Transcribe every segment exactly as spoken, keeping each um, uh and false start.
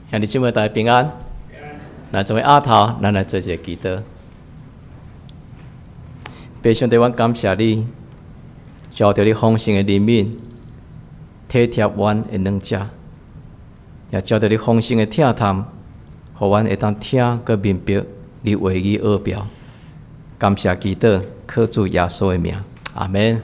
兄弟姊妹大家平安。来，这位阿头，咱来做一个祈祷。父上帝，阮感谢你，照着你丰盛的怜悯，体贴阮的软弱，也照着你丰盛的疼探，互阮会当听个明白你话语奥妙。感谢祈祷，靠主耶稣的名，阿门。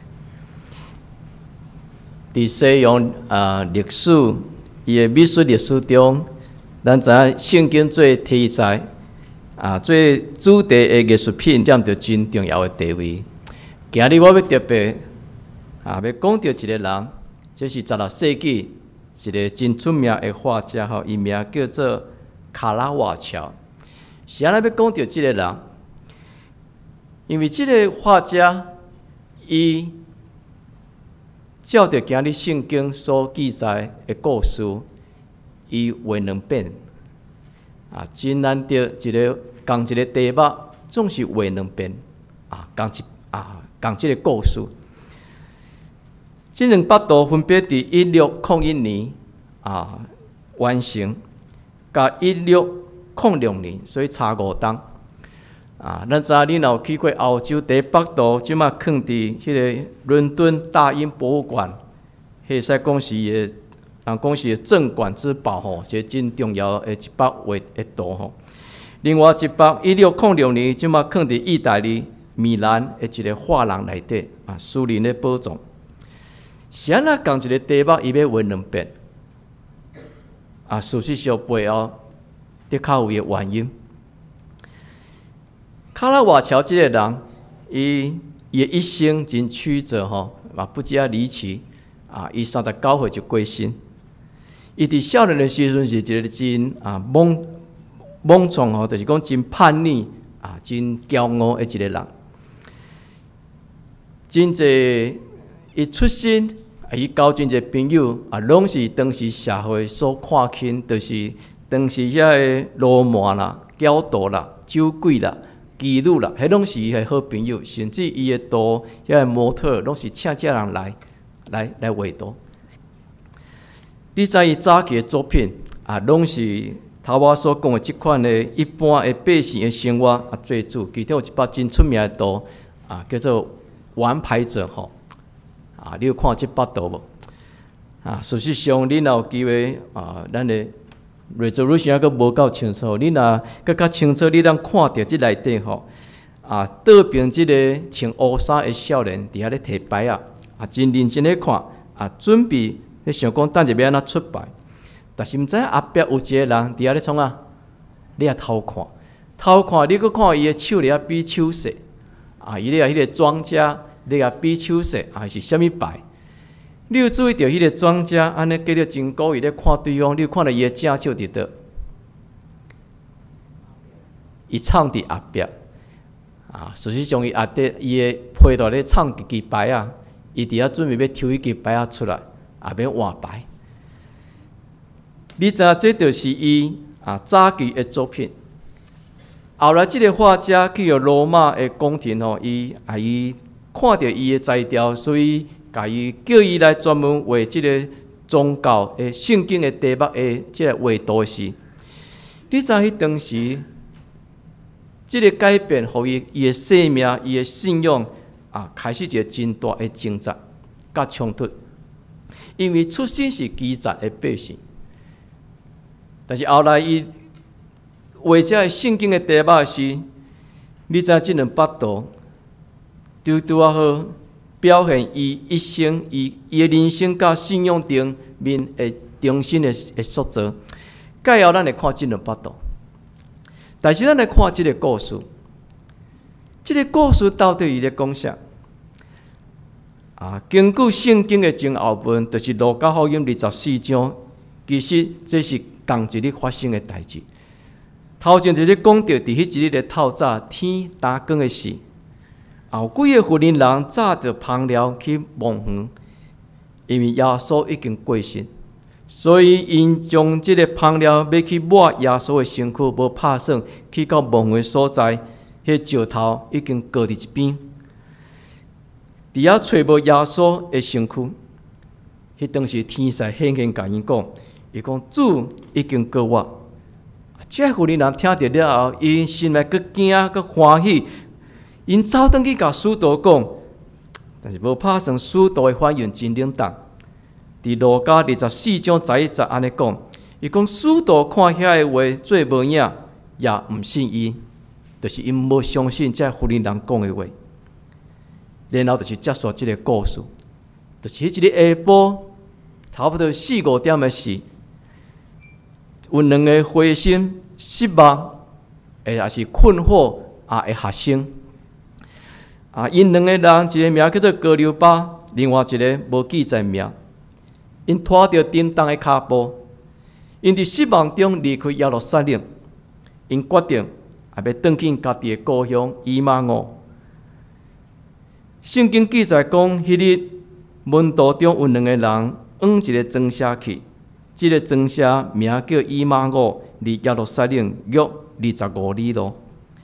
伫西洋啊历史，伊的美术历史中，咱知影圣经做题材啊，做主题的艺术品占着真重要的地位。今日我要特别啊，要讲到一个人，这是十六世纪一个真出名的画家吼，伊名叫做卡拉瓦乔。是安尼要讲到这个人，因为这个画家伊照着今日圣经所记载的故事，伊画两遍啊，真难得一个共一个题目，总是画两遍啊，共一啊共这个故事。这两幅图分别伫一六零一年啊完成，甲一六零六年，所以差五档。啊，咱知影你若有去过欧洲第一幅图，即马放伫迄个伦敦大英博物馆，迄使讲是伊个，人讲是镇馆之宝吼，是真重要的一幅画的图吼。另外一幅一六零六年，即马放伫意大利米兰的一个画廊内底啊，私人的宝藏。是安那共一个题目，伊要画两遍啊，事实上背后的确有伊个原因。卡拉瓦乔这个人，伊伊一生真曲折吼，嘛不只啊离奇啊！伊三十九岁就过身。伊伫少年的时阵是一个真啊莽莽撞吼，就是讲真叛逆啊，真骄傲的一个人。真济伊出身啊，伊交真济朋友啊，拢是当时社会所看轻，就是当时遐个罗马啦、教徒啦、酒鬼啦。妓女啦，迄拢是伊的好朋友，甚至伊的图，遐个模特拢是请这人来来来画图。你知伊早期的作品啊，拢是头我所讲的即款的一般的百姓的生活啊做主。其中有一幅真出名的图啊，叫做《玩牌者》吼啊，你有看即幅图无？啊，事实上，你若有机会啊，咱的。resolution 还阁无够清楚，你若阁较清楚，你当看到即内底吼啊，倒边即个穿乌衫的少年伫遐咧摕牌啊，啊真认真咧看啊，准备咧想讲等下要安怎出牌，但是毋知影后壁有一个人伫遐咧创啊，你也偷看，偷看你阁看伊的手咧比手势啊，伊咧迄个庄家咧比手势啊是虾米牌？你有注意到迄个庄家安尼继续真故意咧看对方，你有看到伊的正手伫倒？伊藏伫后壁啊，事实上伊后底伊的批图咧藏一支牌啊，伊伫遐准备要抽迄支牌啊出来，也要换牌。你知影这就是伊啊早期的作品。后来即个画家去到罗马的宫廷吼，伊啊伊看到伊的材料，所以。甲伊叫伊来专门画即个宗教诶圣经诶题目诶即个画图时，你知影迄当时，即个改变，互伊伊诶生命、伊诶信仰啊，开始一个真大诶挣扎甲冲突。因为出身是基层诶百姓，但是后来伊画这圣经诶题目时，你知影即两幅图，拄拄啊好。表现伊一生、伊伊的人生甲信仰顶面的重新的的塑造。介后咱来看即两幅图，但是咱来看即个故事，即、这个故事到底伊咧讲啥？啊，根据圣经的前后文，就是路加福音二十四章，其实这是同一日发生的代志。头前就是讲到伫迄一日的透早天打光的时。后几个妇人人早着芳疗去望园，因为耶稣已经过身，所以因将即个芳疗要去抹耶稣的身躯，无拍算去到望园所在，迄石头已经搁伫一边，伫遐找无耶稣的身躯。迄当时天使显现甲因讲： 伊讲主已经告我。这妇人人听到了后，因心内佫惊佫欢喜，因走转去甲使徒讲，但是无拍算使徒的反应真冷淡。伫路加二十四章十一节安尼讲，伊讲使徒看遐个话做无影，也毋信伊，就是因无相信这妇人人讲的话。然后就是结束即个故事，就是迄一个下晡，差不多四五点的时，有两个灰心失望，诶，也是困惑啊的学生，啊，因两个人一个名叫做高溜巴，另外一个无记载名。因拖着叮当的脚步，因伫失望中离开耶路撒冷，因决定也要转去家己的故乡以马忤。圣经记载讲，迄日门徒中有两个人往一个庄舍去，即、这个庄舍名叫以马忤，离耶路撒冷约二十五里路。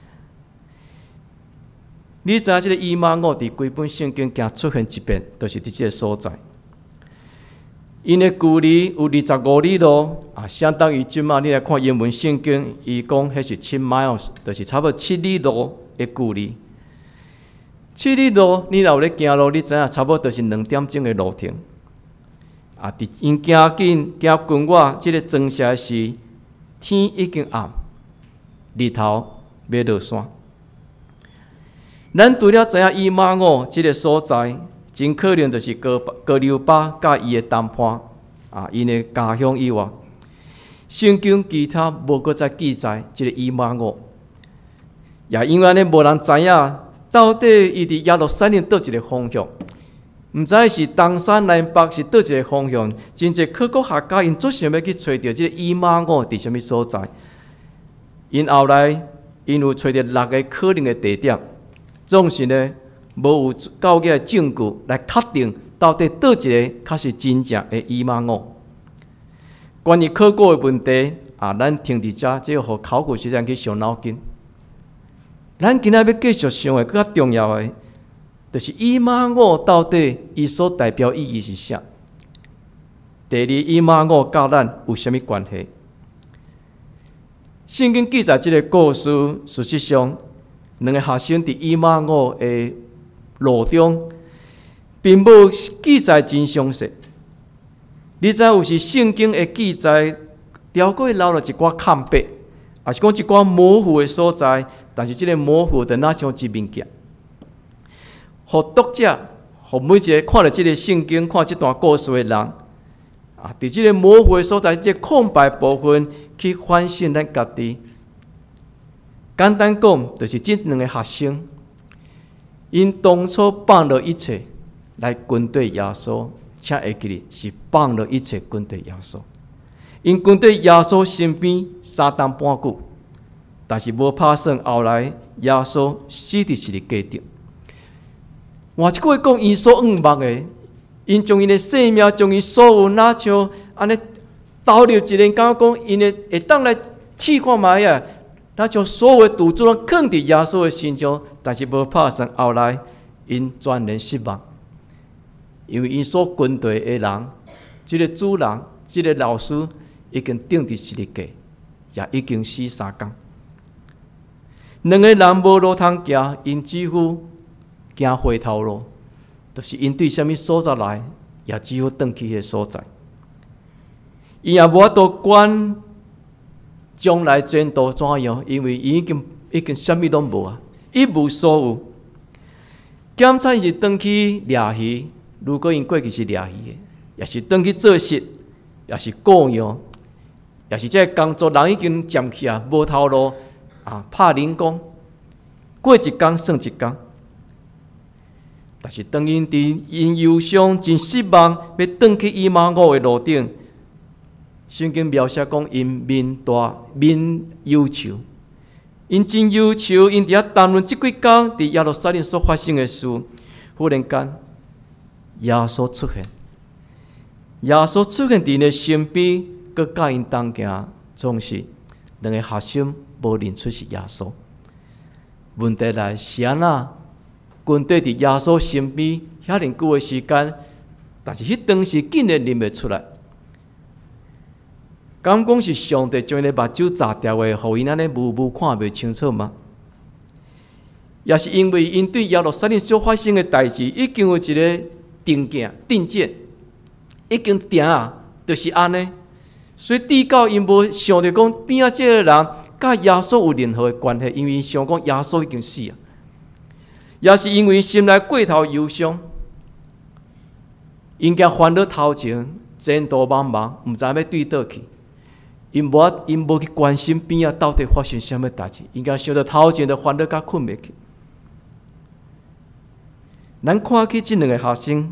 你知影即个以马忤伫规本圣经行出现一遍，就是伫即个所在。因的距离有二十五里路，啊，相当于即马你来看英文圣经，伊讲迄是七 miles， 就是差不多七里路的距离。七里路，你若有咧行路，你知影差不多就是两点钟的路程。啊，伫因行紧行近我即个庄舍时，天已经暗，日头要落山。咱除了知影以马忤即个所在，真可能就是高高溜巴甲伊的谈判啊，因的家乡以外，圣经其他无搁再记载即个以马忤，也因为安尼无人知影到底伊伫耶路撒冷倒一个方向，毋知是东山南北是倒一个方向。真侪考古学家因做想要去找到即个以马忤伫什么所在，因后来因有找到六个可能的地点，总是呢。无有够个证据来确定到底倒一个才是真正的以马忤。关于考古的问题啊，咱停伫遮，只要互考古学家去伤脑筋。咱今仔要继续想的更较重要的，就是以马忤到底伊所代表意义是啥？第二，以马忤甲咱有啥物关系？圣经记载这个故事，事实上，两个学生伫以马忤的路中，并无记载真详细。你知有时圣经的记载，条过留了一寡空白，也是讲一寡模糊的所在。但是这个模糊的哪像一物件，互读者，互每一个看了这个圣经、看这段故事的人，啊，伫这个模糊的所在、这个空白部分去反省咱家己。简单讲，就是这两个学生。因当初放了一切来跟对耶稣，请会记哩是放了一切跟对耶稣。因跟对耶稣身边三冬半久，但是无拍算后来耶稣死伫是个家顶。换一句话讲，因所仰望的，因将因的生命，将因所有哪像安尼投入一个，感觉讲因的会当来试看卖啊。那将所有的赌注拢放伫耶稣的身上，但是无拍算后来，因全然失望，因为因所跟对的人，即、这个主人，即、这个老师已经定伫十字架，也已经死三工。两个人无路通行，因几乎行回头路，就是因对什么所在来，也只好转去迄个所在。因也无法度管。将来前途怎样？因为已经已经什么都无啊，一无所有。检查是转去掠鱼，如果因过去是掠鱼的，也是转去做事，也是雇佣，也是这工作人已经占去啊，无头路啊，拍零工，过一工算一工。但是当因伫因忧伤、真失望，要转去以马忤的路顶。圣经描写讲，因面大面忧愁，因真忧愁，因伫遐谈论即几天伫耶路撒冷所发生的事。忽然间，耶稣出现，耶稣出现伫因的身边，佮甲因同行，总是两个学生无认出是耶稣。问题来是安那？军队伫耶稣身边遐尼久的时间，但是迄当时竟然认袂出来。 敢讲是上帝将伊个目睭砸掉的，互因安尼雾雾看袂清楚吗？也是因为因对耶路撒冷所发生的代志，已经有一个定件、定见，已经定啊，就是安尼。所以至到因无想着讲边仔即个人甲耶稣有任何的关系，因为因想讲耶稣已经死啊，也是因为心内过头忧伤，因惊烦恼头前前途茫茫，毋知要对倒去。因无因无去关心边仔到底发生什么代志，因惊想着头前的烦恼甲困袂去。咱看起即两个学生，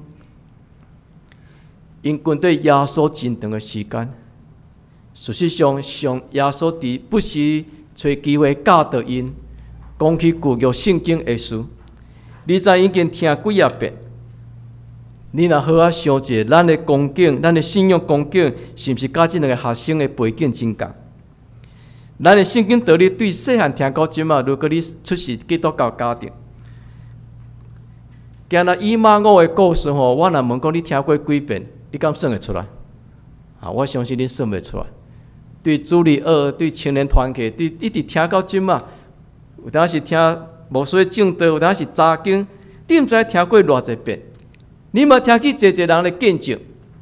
因跟对耶稣真长的时间，事实上，上耶稣伫不时找机会教导因，讲起旧约圣经的事。你知已经听几啊遍，你若好啊想者，咱的光景，咱的信仰光景，是毋是甲即两个学生的背景真共？咱的圣经道理对细汉听到即嘛，如果你出世基督教家庭。今仔以马五的故事吼，我若问讲你听过几遍，你敢算会出来？啊，我相信你算袂出来。对主日学、对青年团契，对一直听到即嘛，有当是听无说正道，有当是查经，你毋知听过偌济遍？你嘛听去侪侪人的见证，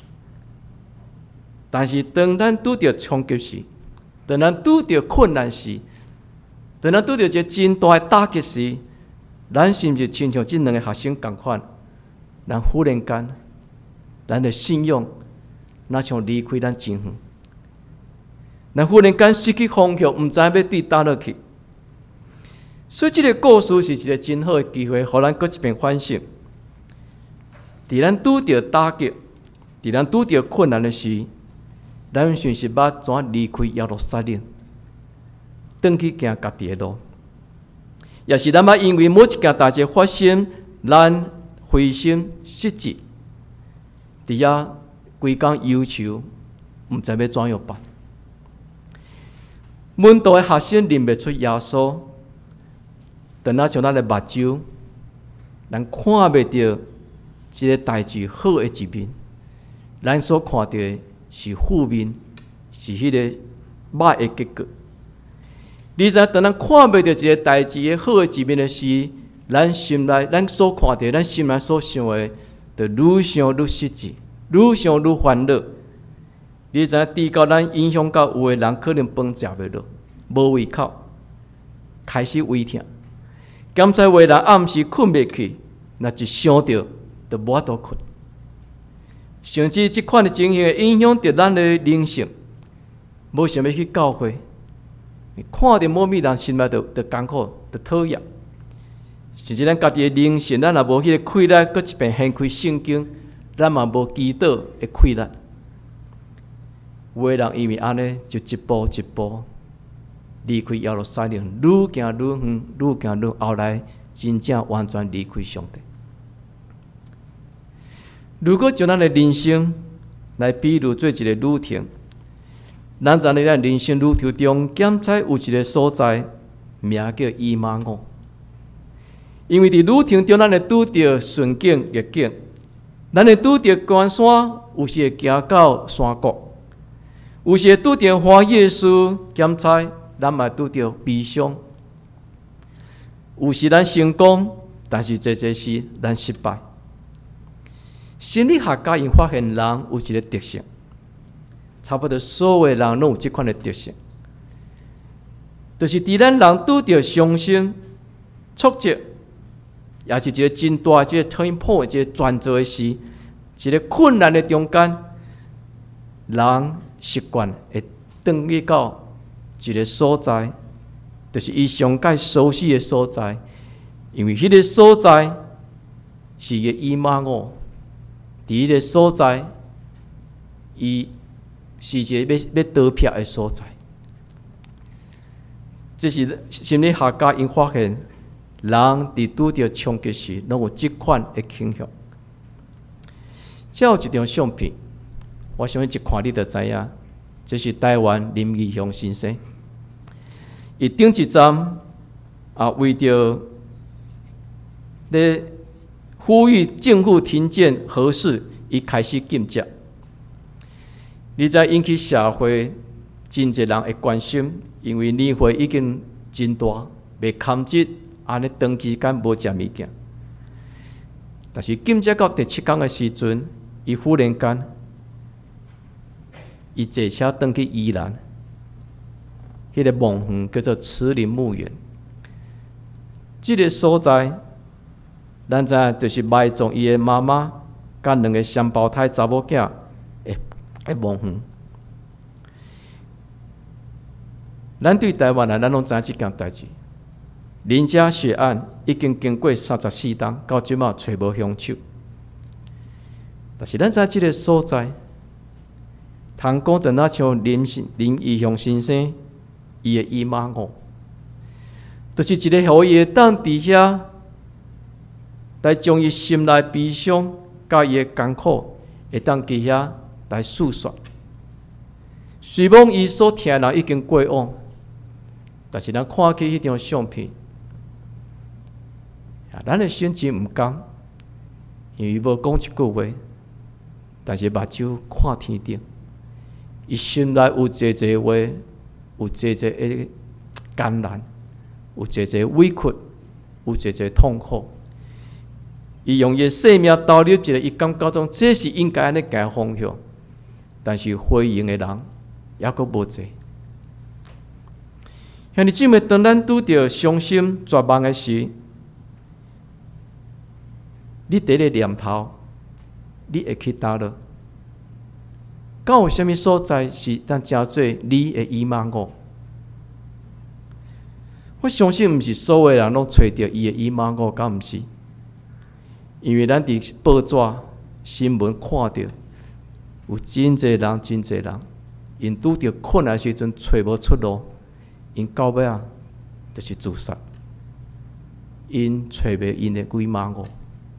但是当咱拄着冲击时，当咱拄着困难时，当咱拄着一个真大的打击时，咱是毋是亲像即两个学生共款？咱忽然间，咱的信仰若像离开咱真远，咱忽然间失去方向，毋知要对倒落去。所以，这个故事是一个真好的机会，互咱搁一遍反省。伫咱拄着打击，伫咱拄着困难的时，咱是毋是捌怎离开耶路撒冷，转去行家己的路？也是咱捌因为某一件代志发生，咱灰心失志，伫遐规工忧愁，毋知要怎样办？阮道的学生认袂出耶稣，等下像咱的目睭，咱看袂到这个代志好的一面，咱所看到的是负面，是迄个歹的结果。你知，当咱看袂到一个代志的好的一面的时，咱心内咱所看到，咱心内所想的，就愈想愈失志，愈想愈烦恼。你知，直到咱影响到有的人可能饭食袂落，无胃口，开始胃痛。检在有的人暗时困袂去，若一想到，就无法度困。甚至即款的情形会影响到咱的灵性，无想要去教会。看到某物人心内就就艰苦，就讨厌，甚至咱家己的灵性，咱也无迄个气力，搁一遍掀开圣经，咱嘛无祈祷的气力。有的人因为安尼，就一步一步离开耶路撒冷，愈行愈远，愈行愈后来，真正完全离开上帝。如果将咱的人生来比喻做一个旅程，咱在咱人生旅途中，检测有一个所在，名叫以马五。因为伫旅程中，咱会拄着顺境逆境，咱会拄着高山，有时会行到山谷，有时会拄着欢喜的事，检测咱嘛拄着悲伤。有时咱成功，但是这这时咱失败。心理学家因发现人有一个特性。差不多所有人拢有这款的特性，就是伫咱人拄着伤心、挫折，也是一个真大一个 turning point 一个转折的时，一个困难的中间，人习惯会转去到一个所在，就是伊上界熟悉的所在，因为迄个所在是个以马五，伫迄个所在，伊。是一个要要得撇的所在，这是心理学家因发现，人伫拄着冲击时，拢有这款的倾向。这有一张相片，我相信一看你就知影，这是台湾林义雄先生。伊顶一站啊，为着咧呼吁政府停建核四，伊开始禁食。你知引起社会真侪人会关心，因为年岁已经真大，袂堪接安尼长期间无食物件。但是今朝到第七天的时阵，伊忽然间，伊坐车登去宜兰，迄、那个梦园叫做慈林墓园。这个所在，咱知影就是埋葬伊的妈妈，甲两个双胞胎查某囝的的梦园。咱对台湾人，咱拢知影即件代志。林家血案已经经过三十四天，到即马找无凶手。但是咱知影即个所在，通讲得那像林林义雄先生伊的姨妈哦，就是一个互伊会当伫遐来将伊心内悲伤甲伊的艰苦，会当伫遐来诉说。虽望伊所听的人已经过往。但是咱看起迄张相片，咱的心情毋甘，因为无讲一句话，但是目睭看天顶，伊心内有侪侪话，有侪侪的艰难，有侪侪委屈，有侪侪痛苦。伊用伊生命投入一个，伊感觉中这是应该安尼行方向，但是回应的人也阁无侪。兄弟姊妹，当咱拄着伤心绝望的时，你第一个念头，你会去倒落？敢有啥物所在是咱真做你的姨妈我？我相信，毋是所有人拢找到伊的姨妈我，敢毋是？因为咱伫报纸、新闻看到，有真侪人、真侪人，因拄着困难时阵找无出路。因到尾啊，就是自杀。因找袂因的鬼妈我。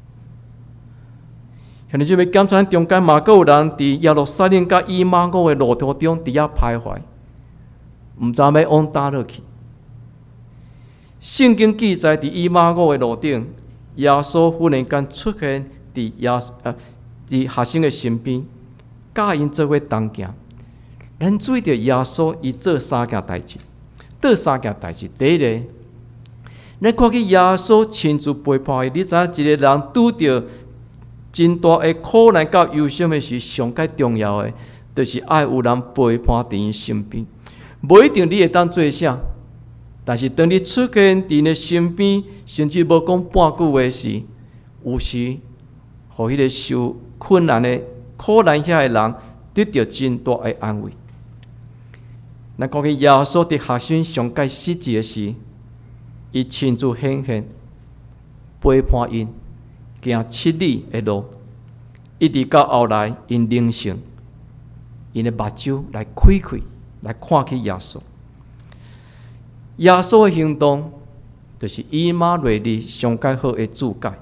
兄弟姊妹，检查中间嘛，阁有人伫耶路撒冷甲以马五的路途中伫遐徘徊，毋知要往倒落去。圣经记载，伫以马五的路顶，耶稣忽然间出现伫耶呃伫学生的身边，甲因做伙同行。咱注意到耶稣伊做三件代志。这三件代志，第一个，咱看见耶稣亲自陪伴伊。你知影一个人拄着真大的苦难甲忧伤的时，上界重要的，就是爱有人陪伴伫伊身边。无一定你会当做啥，但是当你出现伫你身边，甚至无讲半句话时，有时，互迄个受困难的苦难遐的人得到真大的安慰。咱看见耶稣伫学生上界失志的时，伊亲自显现，陪伴因行七里的路，一直到后来因灵性，因的目睭来开开，来看起耶稣。耶稣的行动，就是以马内利上界好的注解。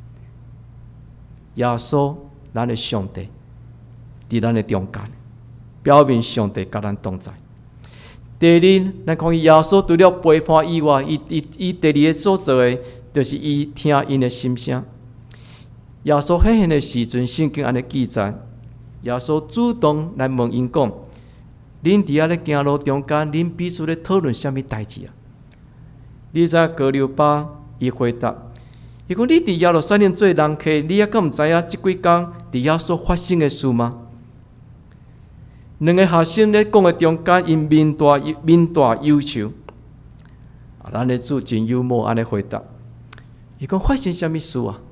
耶稣，咱的上帝，伫咱的中间，表明上帝甲咱同在。第二，咱看见耶稣除了陪伴以外，伊伊伊第二个所做的，就是伊听因的心声。耶稣显现的时阵，圣经安尼记载，耶稣主动来问因讲：“恁伫遐咧行路中间，恁彼此咧讨论啥物代志啊？”你知高流巴伊回答：“伊讲你伫耶路撒冷做人客，你还敢毋知影即几工伫遐所发生的事吗？”两个学生咧讲的中间，因面大面大忧愁。啊，咱的主真幽默，安尼回答：“伊讲发生啥物事啊？”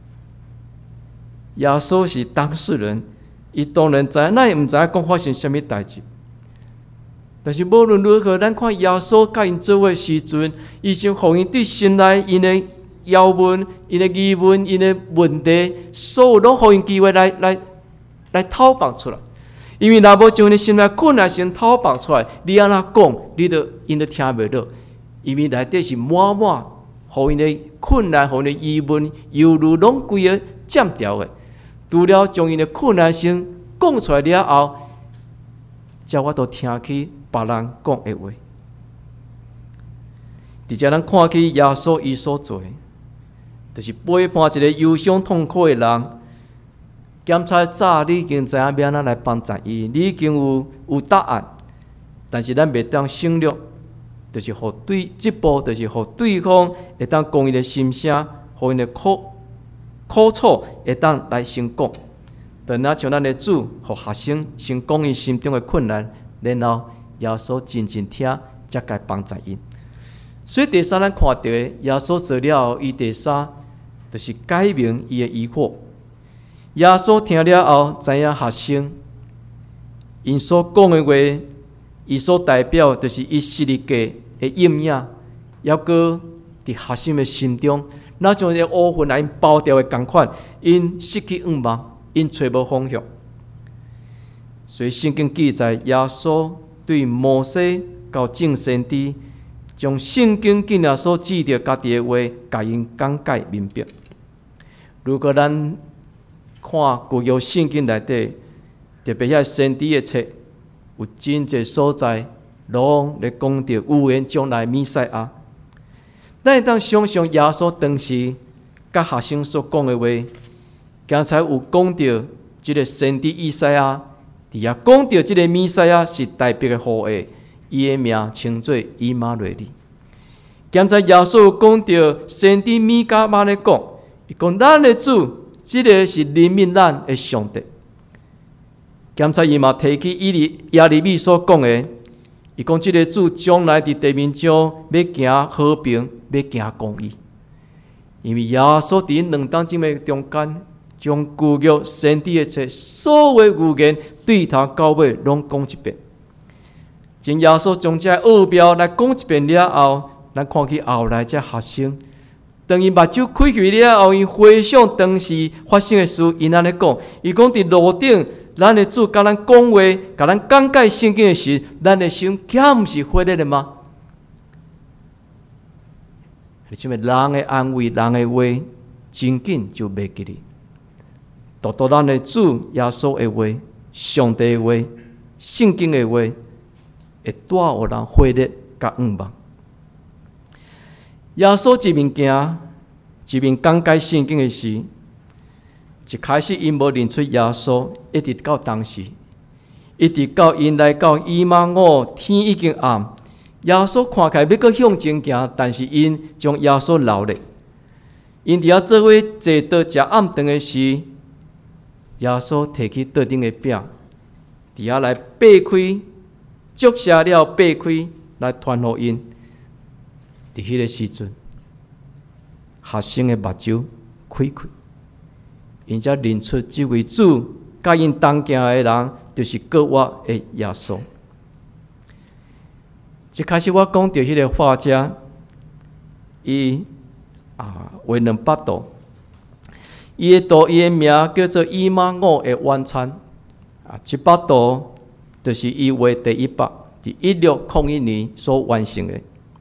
耶稣是当事人，伊当然知，咱也毋知影讲发生啥物代志。但是无论如何，咱看耶稣甲因做伙时阵，伊先互因对心内因的疑问、因的疑问、因的问题，所有拢互因机会来来来讨放出来。因为若无将你心内困难先讨放出来，你安怎讲，你都因都听袂到。因为内底是满满，互因的困难、互因的疑问、犹豫，拢规个占掉的。除了将因的困难先讲出来了后，才我都听起别人讲的话。伫遮咱看起耶稣伊所做的，就是陪伴一个忧伤痛苦的人。检查早，你已经知影要安怎来帮助伊，你已经有有答案。 但是咱袂当省略，就是互对这步，就是互对方会当讲伊的心声，互因的苦苦楚会当来先讲。等下像咱的主，互学生先讲伊心中的困难，然后耶稣真正听，才该帮助因。所以第三，咱看到的耶稣做了后，伊第三就是解明伊的疑惑。耶稣听了后，知影学生因所讲的话，伊所代表就是伊昔日嘅的阴影，抑搁伫学生的心中，那像一个乌云来因包掉的共款，因失去望望，因找无方向。所以圣经记载，耶稣对摩西到众先知，将圣经竟然所记着家己的话，甲因讲解明白。如果咱看旧约圣经内底，特别遐先知的册，有真侪所在，拢咧讲着预言将来弥赛亚。咱会当想象耶稣当时甲学生所讲的话，刚才有讲着即个先知以赛亚，伫遐讲着即个弥赛亚是代表的后裔，伊的名称作以马内利。刚才耶稣有讲着先知米迦马咧讲，伊讲咱的主。这个是怜悯咱的上帝。刚才伊嘛提起伊利亚利米所讲的，伊讲这个主将来伫地面上要行和平，要行公义。因为耶稣伫两当姊妹中间，将旧约先知的册所有预言对头到尾拢讲一遍。真耶稣将这奥妙来讲一遍了后，咱看去后来这学生。当伊目睭开开了后，伊回想当时发生的事，伊安尼讲：伊讲伫路顶，咱的主甲咱讲话，甲咱讲解圣经的时，咱的心岂毋是火热的吗？而且人的安慰、人的话，真紧就袂记哩。独独咱的主耶稣的话、上帝的话、圣经的话，会带予人火热甲盼望。耶稣一面行，一面讲解圣经的时，一开始因无认出耶稣，一直到当时，一直到因来到以马忤，天已经暗，耶稣看起来要搁向前行，但是因将耶稣留咧。因伫遐做伙坐倒食暗顿的时，耶稣摕起桌顶的饼，伫遐来掰开，祝谢了掰开，来传互因。伫迄个时阵，学生的目睭开开，因才认出这位主甲因同行的人，就是各我的耶稣。一开始我讲到迄个画家，伊啊为两百度，伊的图伊的名叫做以马忤的晚餐啊，一百度就是伊画第一百，伫一六零一年所完成的。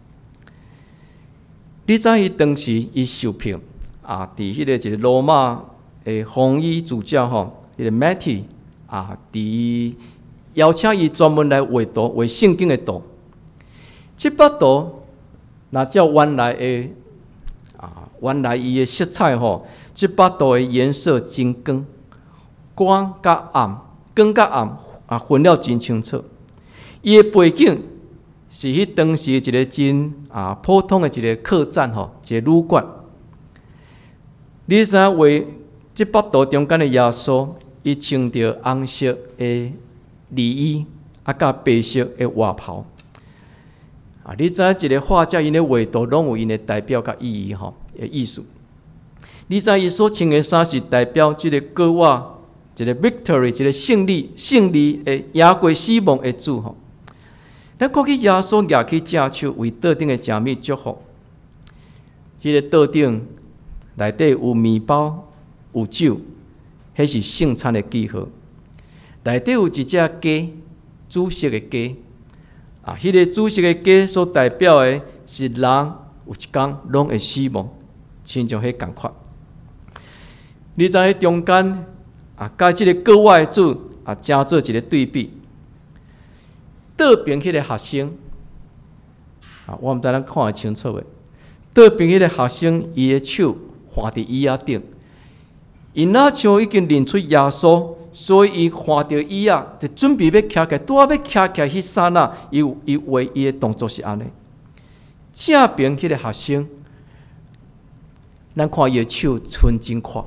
你知伊当时伊受聘啊，伫迄个一个罗马的红衣主教吼，迄个 Matti 啊，伫邀请伊专门来画图，画圣经的图。这幅图若照原来的啊，原来伊的色彩吼，这幅图的颜色真光，光甲暗，光甲暗啊，分了真清楚。伊的背景是迄当时一个真啊普通的一个客栈吼，一个旅馆。你知影画这幅图中间的耶稣，伊穿着红色的里衣，啊，甲白色的外袍。啊，你知影一个画家因的画图拢有因的代表甲意义吼，的意思。你知影伊所穿的衫是代表即个国我一个 victory， 一个胜利、胜利的赢过死亡的主吼。咱看去耶稣举起正手为桌顶的食物祝福，迄、那个桌顶内底有面包、有酒，迄是圣餐的记号。内底有一只鸡，煮熟的鸡，啊，迄、那个煮熟的鸡所代表的是人有一天拢会死亡，亲像迄共款。你知影中间啊，甲即个国外的主啊，加做一个对比。倒边迄个学生，啊，我毋知咱看会清楚诶。倒边迄个学生，伊诶手放伫椅仔顶， 因那像已经认出耶稣，所以伊看到伊啊，就准备要徛起来。拄啊要徛起来迄刹那，伊伊话伊的动作是安尼。正边迄个学生，咱看伊的手纯真快，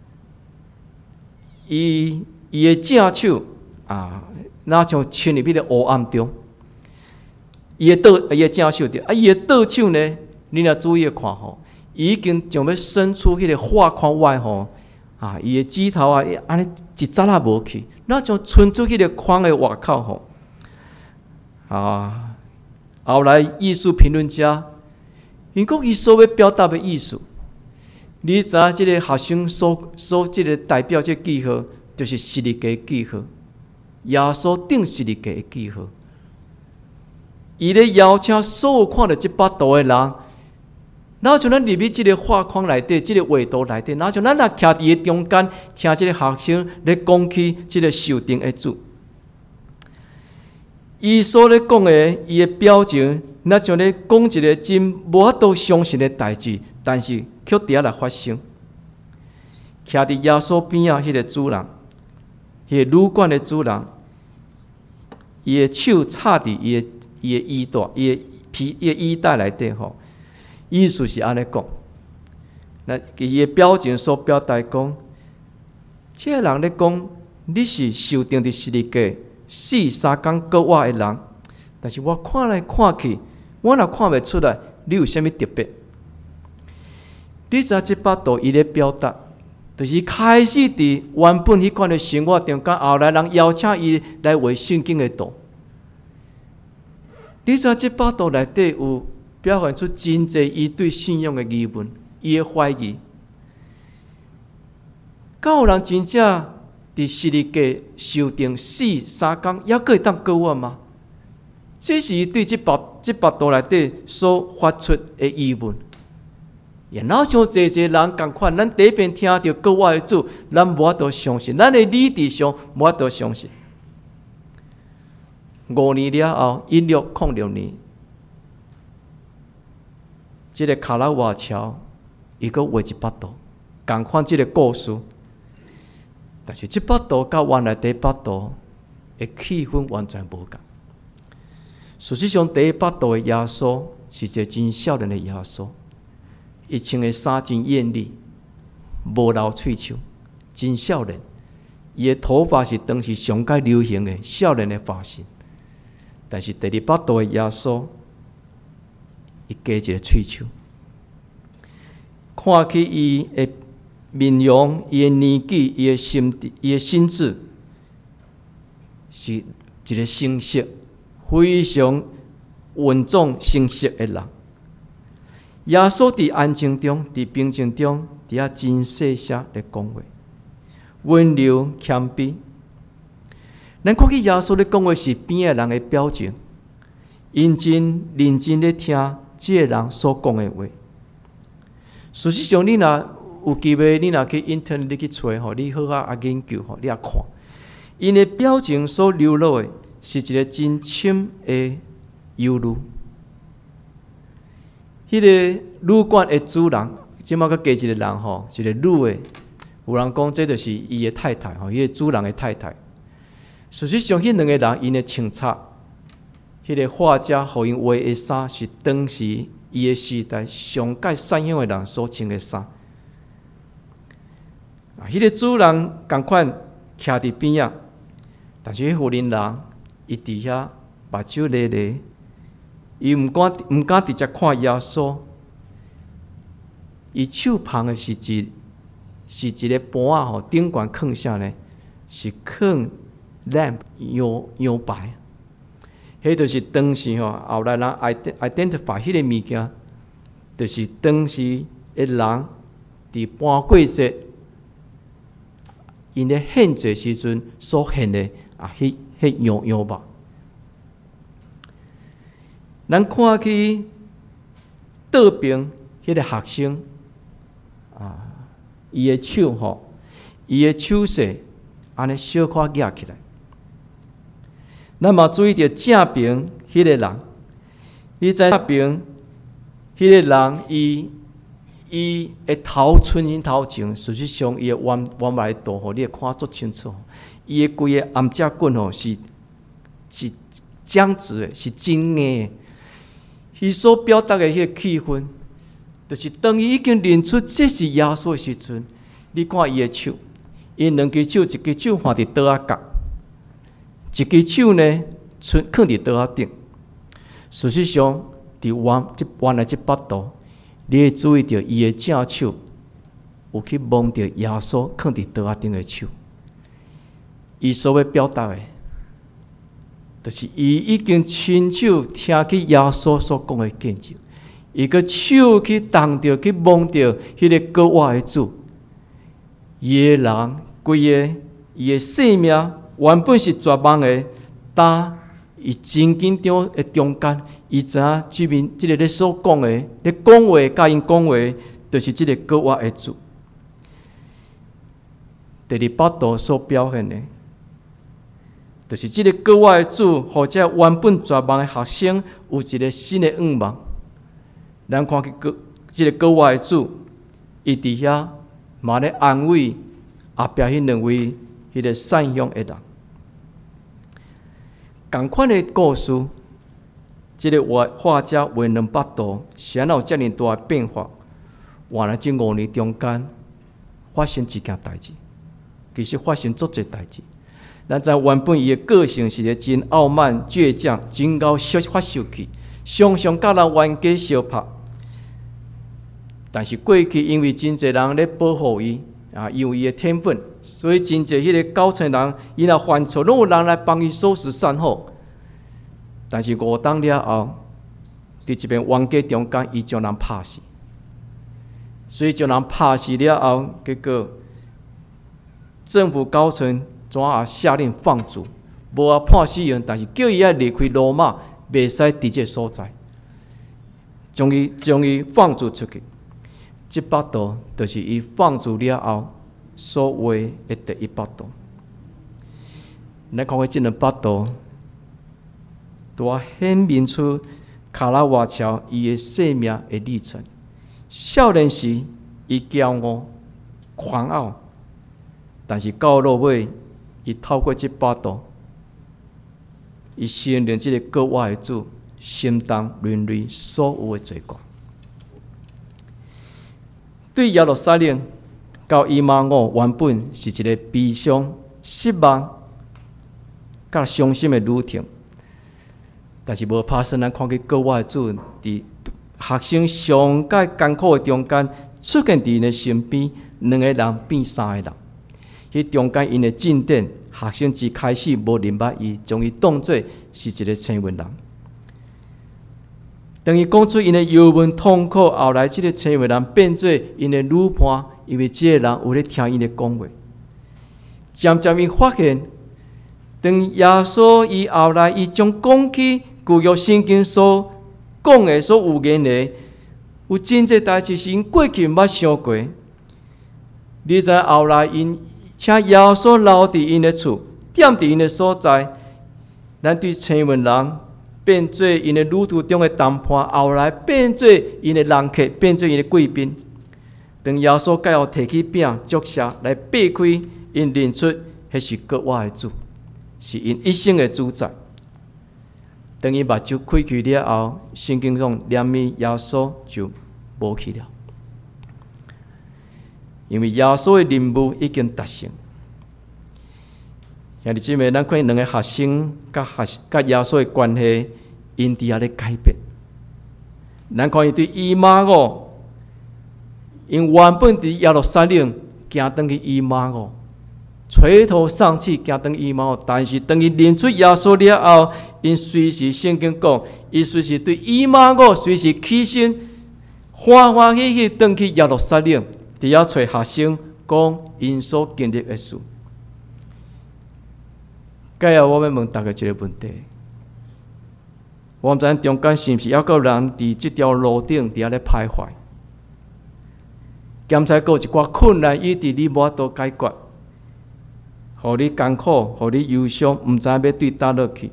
伊伊的正手啊，那像伸入迄个黑暗中。伊的倒，伊的正手着，啊，伊的倒手呢，你若注意看吼，伊已经将要伸出迄个画框外吼，啊，伊的指头啊，安尼一扎也无去，那像伸出迄个框的外口吼，啊，后来艺术评论家，因讲伊所要表达的意思，你知影即个学生所所即个代表即个记号，就是十字架记号，耶稣顶十字架的记号。伊咧邀请所有看到即幅图的人，哪像咱入去即个画框内底，即个画图内底，哪像咱若徛伫个中间，听即个学生咧讲起即个受定的主。伊所咧讲的，伊的表情，那像咧讲一个真无法度相信的代志，但是却伫遐来发生。徛伫耶稣边啊，迄个主人，迄个旅馆的主人，伊的手插伫伊的。伊的衣带，伊的皮，伊的衣带内底吼，意思是安尼讲。那伊的表情所表达讲，这个人咧讲，你是受定伫十字架死三工搁活的人，但是我看来看去，我若看袂出来，你有啥物特别？你知影即幅图伊咧表达，就是开始伫原本迄款的生活中间，后来人邀请伊来画圣经的图。你知影即幅图内底有表现出真侪伊对信仰的疑问，伊的怀疑。敢有人真正伫十字架受定死三工，还佫会当过活吗？这是伊对即幅即幅图内底所发出的疑问。也哪像侪侪人共款，咱第一遍听到过活的主，咱无法度相信，咱的理智上无法度相信。五年了后，一六零六年，这个卡拉瓦乔伊阁画一幅图，共款这个故事，但是这幅图甲原来第一幅图的气氛完全无共。事实上，第一幅图的耶稣是一个真少年的耶稣，伊穿的衫真艳丽，无留喙鬚，真少年。伊的头发是当时上界流行的少年的发型。但是第二幅图的耶稣，伊加一个喙鬚，看起伊的面容、伊的年纪、伊的心、伊的心智，是一个成熟、非常稳重、成熟的人。耶稣伫安静中、伫平静中，伫遐真细声咧讲话，温柔谦卑。咱看见耶稣咧讲话是边个人的表情，认真认真咧听这个人所讲的话。事实上，你若有机会，你若去 internet 你去找吼，你好好啊研究吼，你啊看，因的表情所流露的是一个真深的忧虑。迄个旅馆的主人，即马佮加一个人吼，一个女的，有人讲这就是伊的太太吼，伊个主人的太太。事实上，迄两个人因的穿插，迄、那个画家互因画的衫是当时伊的时代上界善良的人所穿的衫。啊，迄、那个主人共款徛伫边仔，但是迄妇人人伊伫遐目睭咧咧，伊毋敢毋敢直接看耶稣，伊手捧的是一是一个盘仔吼，顶悬放啥呢？是放 lamp 羊羊排，迄就是当时吼后来人 identify 迄个物件，就是当时的人伫搬过节，因咧献祭时阵所献的啊，迄迄羊羊肉。咱看去倒边迄个学生啊，伊的手吼，伊的手势安尼小可举起来。咱嘛注意到正边迄个人，你知正边迄个人，伊伊会头春心头前，事实上伊的弯弯来度吼，你会看足清楚。伊的规个暗架棍吼是是僵直的，是真硬的。伊所表达的迄个气氛，就是当伊已经认出这是耶稣的时阵，你看伊的手，伊两只手，一只手放伫桌仔角，一只手呢，存放伫桌仔顶。事实上，伫弯即弯来即巴度。你会注意到伊的正手有去摸到耶稣放伫桌仔顶的手，伊所要表达的，就是伊已经亲手听去耶稣所讲的见证，伊个手去动着去摸着迄个国外的主，伊的人规个伊的性命原本是绝望的，但伊真紧张的中间。伊知影即面即个咧所讲的，咧讲话甲因讲话，就是即个国外的主。第二八度所表现的，就是即个国外的主，或者原本绝望的学生有一个新的愿望。咱看去个即个国外的主，伊伫遐嘛咧安慰后壁迄两位迄个善良的人。同款的故事。即个画画家画两百度，是安怎有遮尔大的变化？原来即五年中间发生一件代志，其实发生足侪代志。咱知原本伊的个性是一个真傲慢、倔强、真够发秀气，常常甲人冤家相拍。但是过去因为真侪人咧保护伊啊，因为伊的天分，所以真侪迄个高层人，伊若犯错，拢有人来帮伊收拾善后。但是五当了后，伫一边冤家中间，伊将人拍死。所以将人拍死了后，结果政府高层怎啊下令放逐，无啊判死刑，但是叫伊要离开罗马，袂使伫这所在，将伊将伊放逐出去。这八度就是伊放逐了后所画的第一八度。咱看看这两八度。都显明出卡拉瓦乔伊的生命的历程。少年时，伊骄傲、狂傲，但是到落尾，伊透过这八度，伊承认这个国外的主，承担人类所有的罪过。对耶路撒冷到以马五原本是一个悲伤、失望、甲伤心的旅程。但是无拍算，咱看见国外的主伫学生上界艰苦的中间，出现伫因的身边，两个人变三个人。迄中间因的进展，学生一开始无明白伊，将伊当作是一个青文人。当伊讲出因的忧闷痛苦，后来即个青文人变做因的女伴，因为即个人有咧听因的讲话。渐渐伊发现，当耶稣伊后来伊将讲起。旧约圣经所讲的、所有言的，有真侪代志是因过去毋捌想过。你知后来因请耶稣留伫因的厝，踮伫因的所在，咱对青文人变做因的旅途中的谈判，后来变做因的人客，变做因的贵宾。当耶稣介后摕起饼祝谢来擘开，因认出迄是国外的主，是因一生的主宰。当伊目睭开开了后，圣经上念伊耶稣就无去了，因为耶稣的任务已经达成。兄弟姊妹，咱看两个学生甲学甲耶稣的关系，因伫遐咧改变。咱看伊对以马五，因原本伫耶路撒冷行转去以马五。垂头丧气，行转以马，但是当伊认出耶稣了后，因随时圣经讲，伊随时对以马五随时起身，欢欢喜喜转去耶路撒冷，伫遐找学生讲因所经历的事。介下我要问大家一个问题：我毋知影中间是毋是还有人伫即条路顶伫遐咧徘徊？兼且有一寡困难，以致你无法度解决。互你艰苦，互你忧伤，毋知要对倒落去。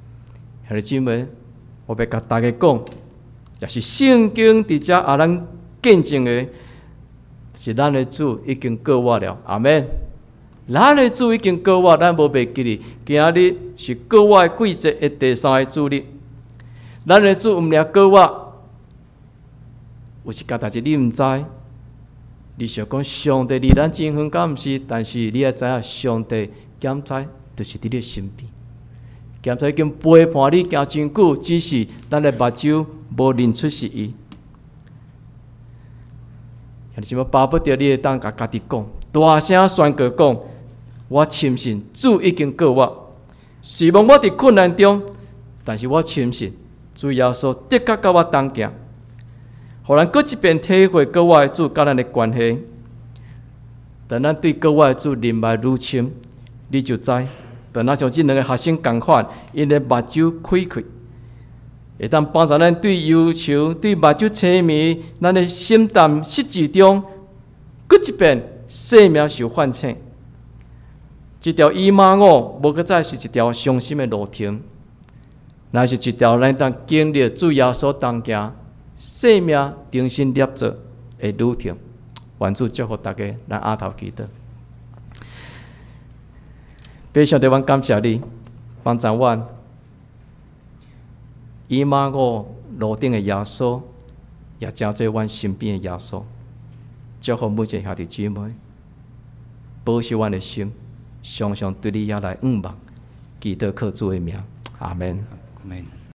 兄弟姊妹，我要甲大家讲，也是圣经伫遮啊，咱见证的，是咱的主已经告我了。阿们。咱的主已经告我，咱无袂记哩。今日是告我的季节的第三个主日。咱的主毋掠告我，有一件代志你毋知。你想讲上帝离咱真远，敢毋是？但是你也知影，上帝检查就是伫你身边，检查已经陪伴你行真久，只是咱的目睭无认出是伊。你想要巴不得你会当甲家己讲，大声宣告讲：我深信主已经告我，是望我伫困难中，但是我深信主耶稣的确甲我同行。互咱搁一遍体会告我的主甲咱的关系。当咱对告我的主认识愈深，你就知，当咱像这两个学生共款，因的目睭开开，会当帮助咱对忧愁、对目睭痴迷、咱的心淡失志中，搁一遍生命受唤醒。这条伊玛我无搁再是一条伤心的路程，乃是一条咱当经历主耶稣同行。生命重新立作的路程，愿主祝福大家，咱下头祈祷。非常地，阮感谢你，帮助阮以马我路顶的耶稣，也正做阮身边的耶稣。祝福每一个兄弟姊妹，保守阮的心，常常对你也来仰望，祈祷靠主的名，阿门。 阿门。